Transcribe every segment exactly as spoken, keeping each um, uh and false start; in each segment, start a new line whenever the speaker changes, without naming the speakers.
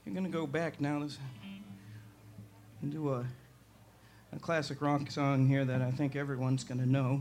You're gonna go back now. Let's do a, a classic rock song here that I think everyone's gonna know.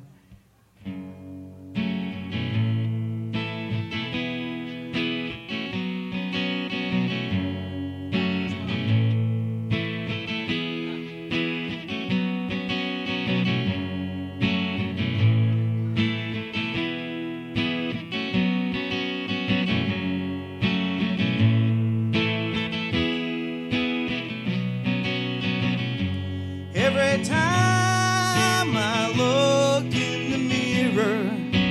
Every time I look in the mirror,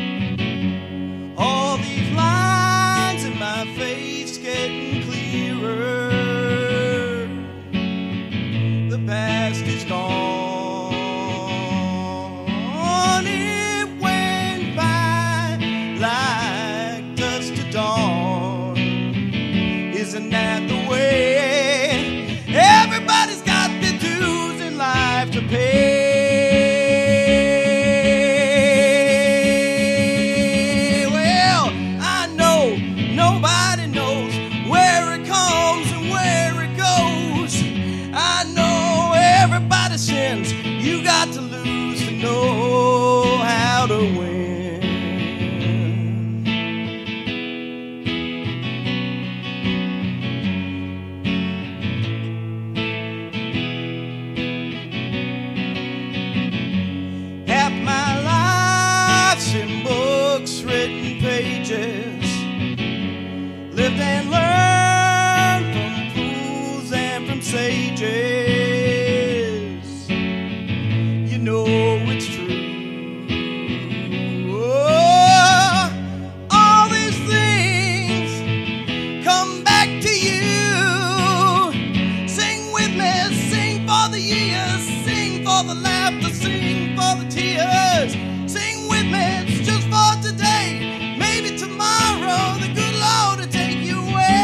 all these lines in my face getting clearer. The past is gone. It went by like dust to dawn. Isn't that the way? Everybody's got their dues in life to pay. Well, I know nobody knows where it comes and where it goes. I know everybody sins. You got to lose to know how to win. Half my life's in books, written pages, lived and learned from fools and from sages. You know it's true. Oh, all these things come back to you. Sing with me, sing for the years, sing for the laughter, sing for the tears. Sing with me, it's just for today. Maybe tomorrow the good Lord will take you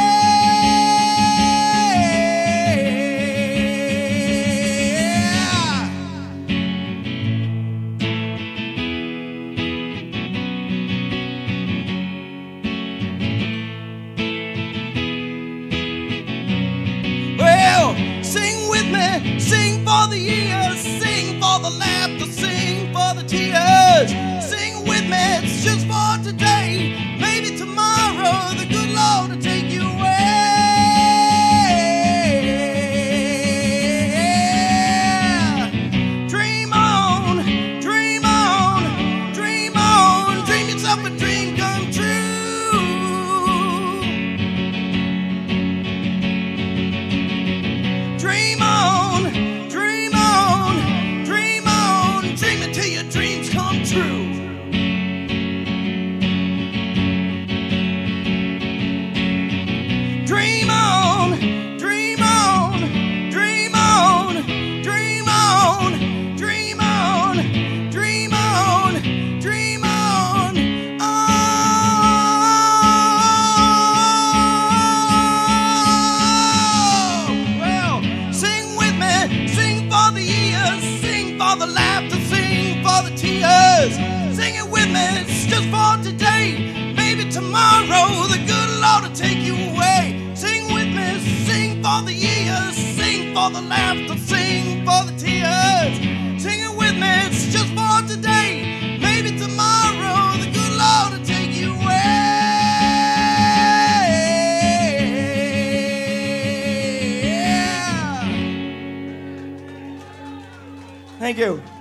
Well, sing with me, sing for the years, sing for the laughter, sing for the tears. Sing with me, it's just for today. Maybe tomorrow the good Lord will take you away. Dream on, dream on, dream on. Dream yourself a dream come true. Dream on, dream on, dream on. Dream until your dreams come true. Dream on, dream on, dream on, dream on, dream on, dream on, dream on. Oh, well, sing with me, sing for the years, sing for the laughter, sing for the tears. Sing it with me, it's just for today. Maybe tomorrow the good Lord will take you away. Sing with me, sing for the years, sing for the laughter, sing for the tears. Sing it with me, it's just for today. Maybe tomorrow the good Lord will take you away. Thank you.